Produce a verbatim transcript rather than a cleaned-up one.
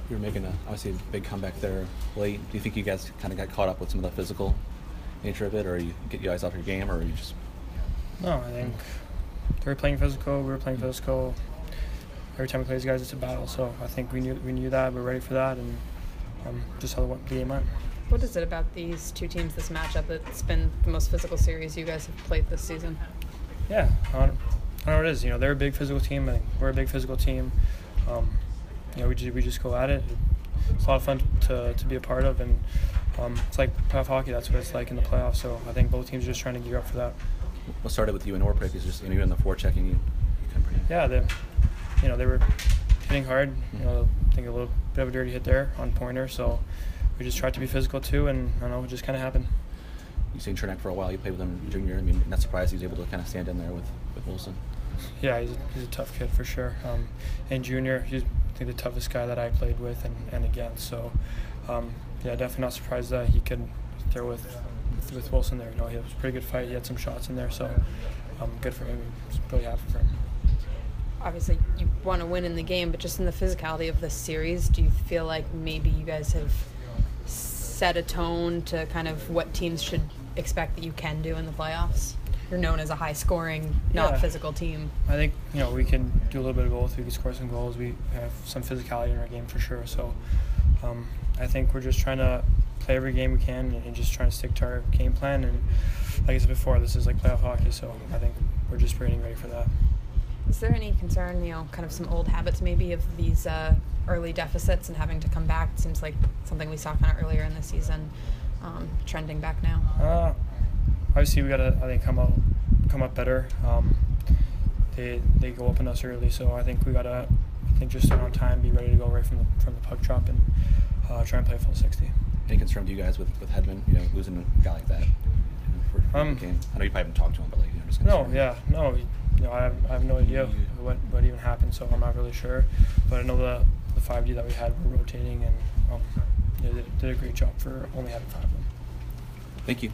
you were making a, obviously a big comeback there late. Do you think you guys kind of got caught up with some of the physical nature of it, or you get you guys off your game, or you just? No, I think they were playing physical. We were playing physical. Every time we play these guys, it's a battle. So I think we knew we knew that. We're ready for that, and um, just how the game went. What is it about these two teams, this matchup, that's been the most physical series you guys have played this season? Yeah, I don't, I don't know what it is. You know, they're a big physical team. I think we're a big physical team. Um, you know, we just, we just go at it. It's a lot of fun to to be a part of, and um, it's like playoff hockey. That's what it's like in the playoffs. So I think both teams are just trying to gear up for that. What started with you and Orpik is just, you know, in the forechecking, you, you come pretty. Yeah, they, you know, they were hitting hard. You know, I think a little bit of a dirty hit there on Pointer. So we just tried to be physical too, and I don't know, it just kind of happened. You've seen Chernak for a while. You played with him in junior. I mean, not surprised he was able to kind of stand in there with, with Wilson. Yeah, he's a, he's a tough kid for sure. Um, in junior, he's I think the toughest guy that I played with and, and against. So, um, yeah, definitely not surprised that he could throw with with Wilson there. You know, he was a pretty good fight. He had some shots in there, so um, good for him. Just really happy for him. Obviously, you want to win in the game, but just in the physicality of this series, do you feel like maybe you guys have set a tone to kind of what teams should expect that you can do in the playoffs? You're known as a high-scoring, not Yeah. physical team. I think, you know, we can do a little bit of both. We can score some goals. We have some physicality in our game for sure. So um, I think we're just trying to play every game we can and just trying to stick to our game plan. And like I said before, this is like playoff hockey, so I think we're just getting ready for that. Is there any concern, you know, kind of some old habits maybe of these uh, early deficits and having to come back? It seems like something we saw kind of earlier in the season, um, trending back now. Uh, obviously, we got to, I think, come up, come up better. Um, they they go up on us early, so I think we got to, I think, just start on time, be ready to go right from the from the puck drop, and uh, try and play a full sixty. Any concern to you guys with, with Hedman, you know, losing a guy like that, you know, for, for Um, the game? I know you probably haven't talked to him, but like, you know, just No, concerned. yeah, no, you know, I have, I have no idea what, what even happened, so I'm not really sure. But I know the the five D that we had were rotating, and um, they did, did a great job for only having five of them. Thank you.